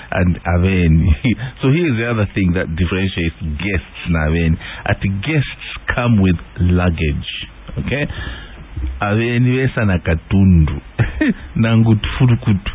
And I mean, so here's the other thing that differentiates guests. I mean, the guests come with luggage. Okay? I mean, na katundu nangutufurukutu.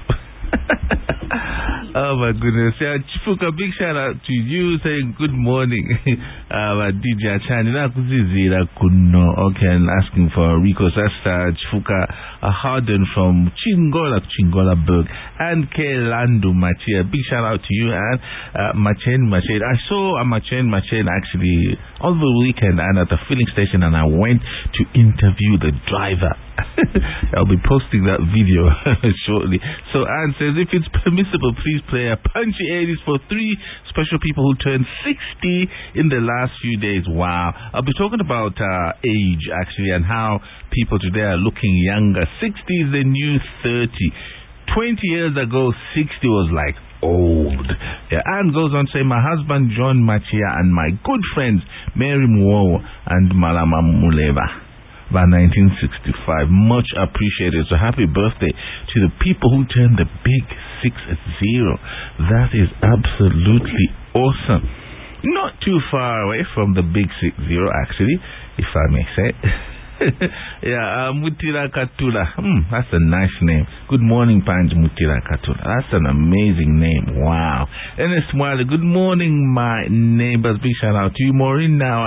Oh my goodness. Yeah, Chifuka, big shout out to you saying good morning. DJ Chani okay, and asking for Rico Sasta, Chifuka Harden from Chingolaburg, and Kelandu Machia. Big shout out to you and Machen. I saw Machen actually all the weekend and at the filling station, and I went to interview the driver. I'll be posting that video shortly. So Anne says, if it's permissible, please play a punchy 80s for 3 special people who turned 60 in the last few days. Wow. I'll be talking about age, actually, and how people today are looking younger. 60 is the new 30. 20 years ago, 60 was like old. Yeah, Anne goes on to say, my husband John Machia and my good friends Mary Muo and Malama Muleva by 1965. Much appreciated. So happy birthday to the people who turned the big 60. That is absolutely awesome. Not too far away from the big 60, actually, if I may say. Yeah, Mutira Katula. That's a nice name. Good morning, Panj Mutira Katula. That's an amazing name. Wow. Ernest Mwale, good morning, my neighbors. Big shout out to you. Maureen now.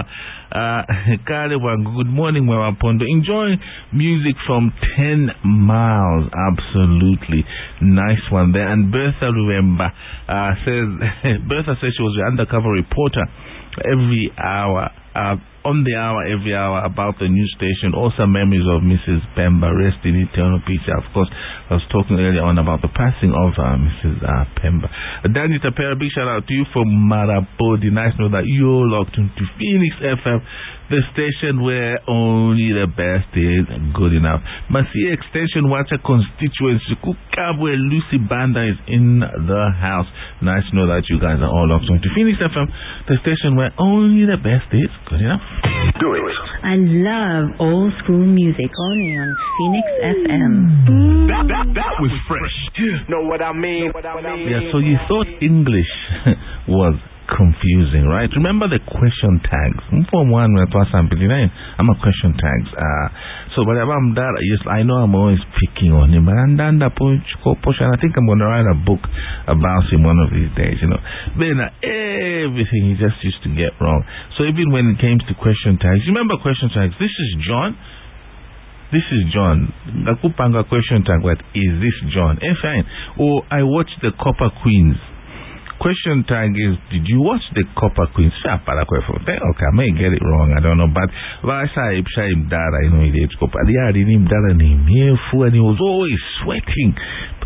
Good morning, Wawapondo. Enjoying music from 10 miles. Absolutely. Nice one there. And Bertha Luemba Bertha says she was the undercover reporter every hour. On the hour, every hour, about the news station. Also memories of Mrs. Pemba. Rest in eternal peace. Of course, I was talking earlier on about the passing of Mrs. Pemba. Danny Tapera, big shout out to you from Marapodi. Nice to know that you're locked into Phoenix FM, the station where only the best is good enough. Masi Extension Watcher constituency, Kukabwe Lucy Banda is in the house. Nice to know that you guys are all locked into Phoenix FM, the station where only the best is good enough. Do it. I love old school music only on Phoenix FM. That was fresh. Know what I mean? Yeah, so you thought English was confusing, right? Remember the question tags. I'm a question tags. So whatever I'm that, yes, I know I'm always picking on him, but I think I'm going to write a book about him one of these days, you know. Then everything he just used to get wrong. So even when it came to question tags, remember question tags? This is John. This is John. Nakupanga question tag. What is this John? Fine. Or I watched the Copper Queens. Question tag is, did you watch the Copper Queens? Okay, I may get it wrong, I don't know, but I saw him dada, you know, he did Copper. Yeah, I didn't even dada name here, and he was always sweating.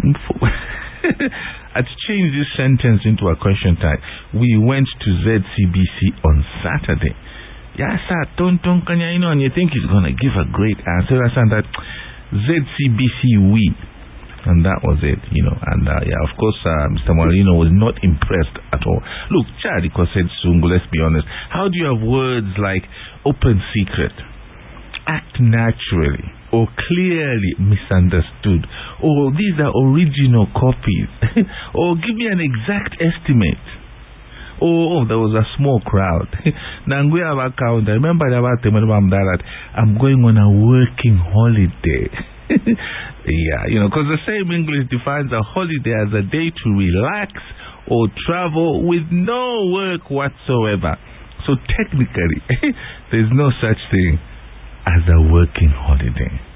To change this sentence into a question tag, we went to ZCBC on Saturday. Yeah, sir, don't you know, and you think he's gonna give a great answer. I said that ZCBC we. And that was it, you know. And yeah, of course, Mr. Marino was not impressed at all. Look, Chadiko said Sungu, let's be honest. How do you have words like open secret, act naturally, or clearly misunderstood, or these are original copies, or give me an exact estimate? Oh, there was a small crowd. Nanguya account. I remember that I'm going on a working holiday. Yeah, you know, because the same English defines a holiday as a day to relax or travel with no work whatsoever. So technically, there's no such thing as a working holiday.